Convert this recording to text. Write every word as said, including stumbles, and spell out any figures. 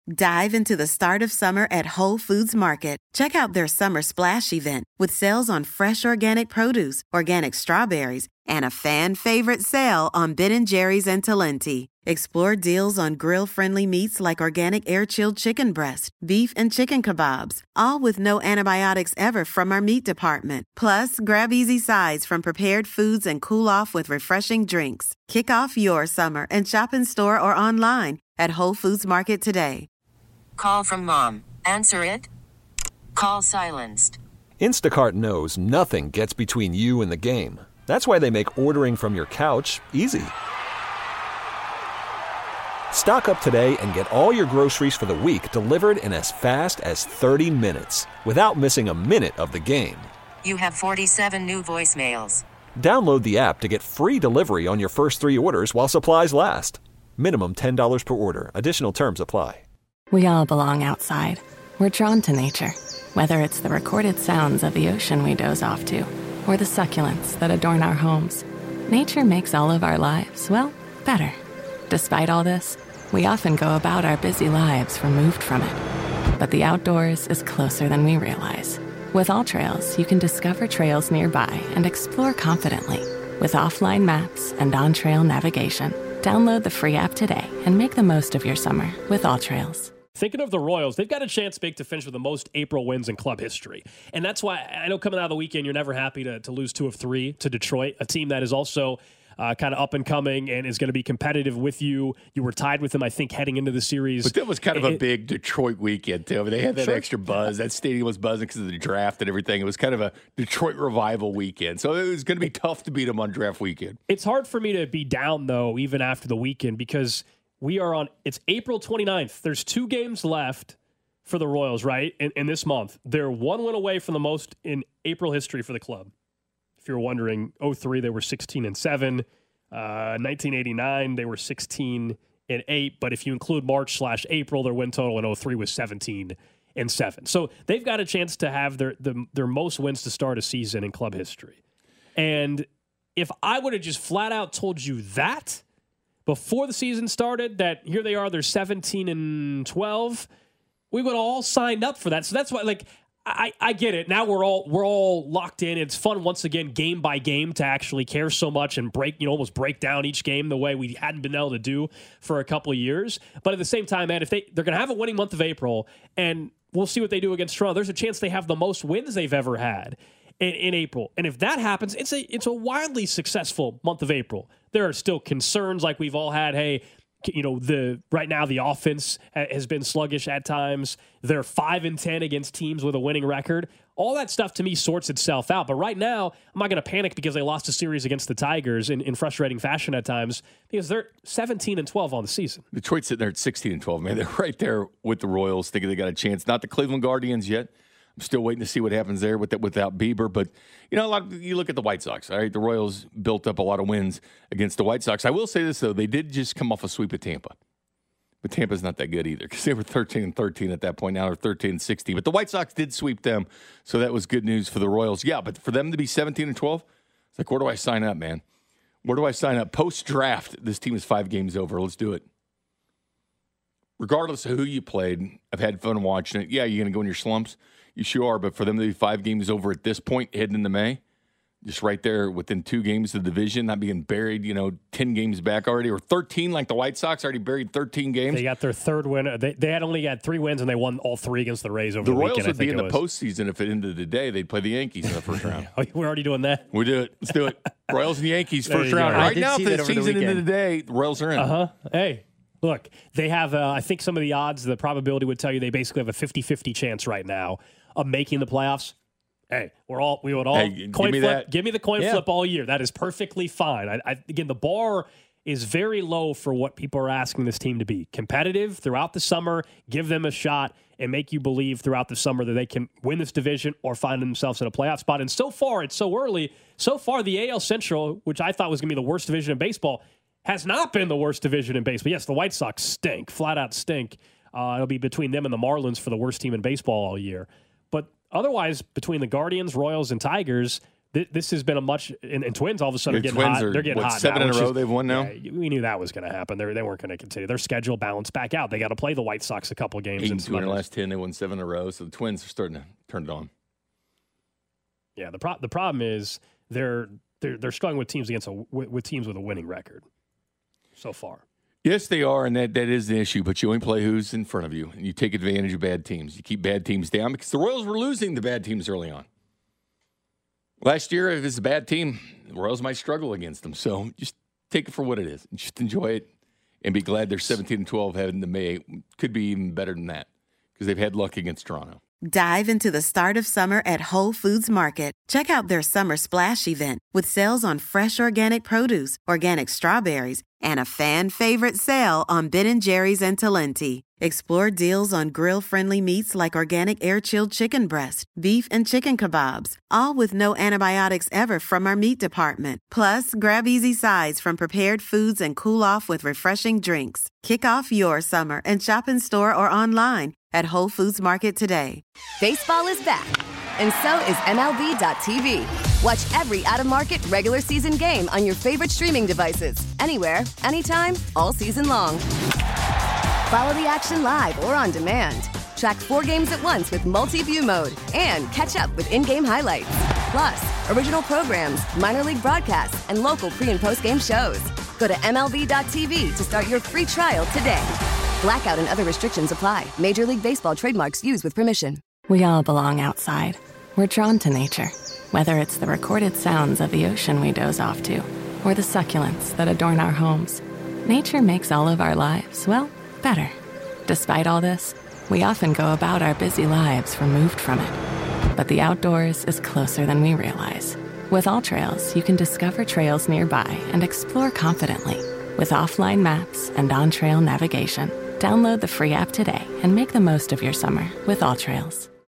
Dive into the start of summer at Whole Foods Market. Check out their Summer Splash event with sales on fresh organic produce, organic strawberries, and a fan-favorite sale on Ben and Jerry's and Talenti. Explore deals on grill-friendly meats like organic air-chilled chicken breast, beef and chicken kebabs, all with no antibiotics ever from our meat department. Plus, grab easy sides from prepared foods and cool off with refreshing drinks. Kick off your summer and shop in store or online at Whole Foods Market today. Call from mom. Answer it. Call silenced. Instacart knows nothing gets between you and the game. That's why they make ordering from your couch easy. Stock up today and get all your groceries for the week delivered in as fast as thirty minutes without missing a minute of the game. You have forty-seven new voicemails. Download the app to get free delivery on your first three orders while supplies last. Minimum ten dollars per order. Additional terms apply. We all belong outside. We're drawn to nature, whether it's the recorded sounds of the ocean we doze off to, or the succulents that adorn our homes. Nature makes all of our lives, well, better. Despite all this, we often go about our busy lives removed from it. But the outdoors is closer than we realize. With AllTrails, you can discover trails nearby and explore confidently. With offline maps and on-trail navigation, download the free app today and make the most of your summer with AllTrails. Thinking of the Royals, they've got a chance big to finish with the most April wins in club history. And that's why I know coming out of the weekend, you're never happy to, to lose two of three to Detroit, a team that is also uh, kind of up and coming and is going to be competitive with you. You were tied with them, I think, heading into the series. But that was kind of it, a big Detroit weekend, too. I mean, they had that sure. extra buzz. That stadium was buzzing because of the draft and everything. It was kind of a Detroit revival weekend. So it was going to be tough to beat them on draft weekend. It's hard for me to be down, though, even after the weekend, because we are on, it's April twenty-ninth. There's two games left for the Royals, right, in, in this month. They're one win away from the most in April history for the club. If you're wondering, oh three, they were sixteen and seven. Uh, nineteen eighty-nine, they were sixteen and eight. But if you include March slash April, their win total in oh three was seventeen and seven. So they've got a chance to have their the, their most wins to start a season in club history. And if I would have just flat out told you that before the season started, that here they are, they're seventeen and twelve, we would have all signed up for that. So that's why, like, I, I get it. Now we're all we're all locked in. It's fun once again, game by game, to actually care so much and break, you know, almost break down each game the way we hadn't been able to do for a couple of years. But at the same time, man, if they they're going to have a winning month of April, and we'll see what they do against Toronto. There's a chance they have the most wins they've ever had in, in April. And if that happens, it's a it's a wildly successful month of April. There are still concerns like we've all had. Hey, you know, the right now the offense has been sluggish at times. They're five and ten against teams with a winning record. All that stuff to me sorts itself out. But right now, I'm not going to panic because they lost a series against the Tigers in, in frustrating fashion at times, because they're seventeen and twelve on the season. Detroit's sitting there at sixteen and twelve, man. They're right there with the Royals, thinking they got a chance. Not the Cleveland Guardians yet. I'm still waiting to see what happens there with that, without Bieber. But, you know, a lot of, you look at the White Sox, all right? The Royals built up a lot of wins against the White Sox. I will say this, though. They did just come off a sweep of Tampa. But Tampa's not that good either, because they were thirteen and thirteen at that point. Now they're thirteen and sixteen. But the White Sox did sweep them, so that was good news for the Royals. Yeah, but for them to be seventeen and twelve, it's like, where do I sign up, man? Where do I sign up? Post-draft, this team is five games over. Let's do it. Regardless of who you played, I've had fun watching it. Yeah, you're going to go in your slumps. You sure are, but for them to be five games over at this point, heading into May, just right there within two games of the division, not being buried, you know, ten games back already, or thirteen like the White Sox, already buried thirteen games. They got their third win. They, they had only had three wins, and they won all three against the Rays over the, the Royals weekend. would be in the was. postseason if at the end of the day they'd play the Yankees in the first round. Oh, we're already doing that? We do it. Let's do it. Royals and Yankees, There first you round. go. I Right did now, see if that the over the season into the weekend. day, the Royals are in. Uh-huh. Hey, look, they have, uh, I think some of the odds, the probability would tell you they basically have a fifty-fifty chance right now of making the playoffs. Hey, we're all we would all Hey, give coin me flip. that. Give me the coin Yeah. flip all year. That is perfectly fine. I, I, again, the bar is very low for what people are asking this team to be. Competitive throughout the summer, give them a shot, and make you believe throughout the summer that they can win this division or find themselves in a playoff spot. And so far, it's so early. So far, the A L Central, which I thought was going to be the worst division in baseball, has not been the worst division in baseball. Yes, the White Sox stink, flat out stink. Uh, it'll be between them and the Marlins for the worst team in baseball all year. But otherwise, between the Guardians, Royals, and Tigers, th- this has been a much and, and Twins all of a sudden are The getting Twins hot. are, They're getting what, hot seven now, in a which row is- they've won now? Yeah, we knew that was going to happen. They they weren't going to continue. Their schedule balanced back out. They got to play the White Sox a couple of games. Eight and and some two in their others. last ten. They won seven in a row. So the Twins are starting to turn it on. Yeah, the pro- the problem is they're they're they're struggling with teams against a with, with teams with a winning record so far. Yes, they are, and that, that is the issue. But you only play who's in front of you, and you take advantage of bad teams. You keep bad teams down because the Royals were losing the bad teams early on. Last year, if it's a bad team, the Royals might struggle against them. So just take it for what it is. Just enjoy it and be glad they're seventeen and twelve heading to May. Could be even better than that because they've had luck against Toronto. Dive into the start of summer at Whole Foods Market. Check out their Summer Splash event with sales on fresh organic produce, organic strawberries, and a fan-favorite sale on Ben and Jerry's and Talenti. Explore deals on grill-friendly meats like organic air-chilled chicken breast, beef and chicken kebabs, all with no antibiotics ever from our meat department. Plus, grab easy sides from prepared foods and cool off with refreshing drinks. Kick off your summer and shop in store or online at Whole Foods Market today. Baseball is back, and so is M L B dot T V. Watch every out-of-market regular season game on your favorite streaming devices, anywhere, anytime, all season long. Follow the action live or on demand. Track four games at once with multi-view mode and catch up with in-game highlights. Plus, original programs, minor league broadcasts, and local pre- and post-game shows. Go to M L B dot T V to start your free trial today. Blackout and other restrictions apply. Major League Baseball trademarks used with permission. We all belong outside. We're drawn to nature, whether it's the recorded sounds of the ocean we doze off to, or the succulents that adorn our homes. Nature makes all of our lives, well, better. Despite all this, we often go about our busy lives removed from it. But the outdoors is closer than we realize. With AllTrails, you can discover trails nearby and explore confidently. With offline maps and on-trail navigation, download the free app today and make the most of your summer with AllTrails.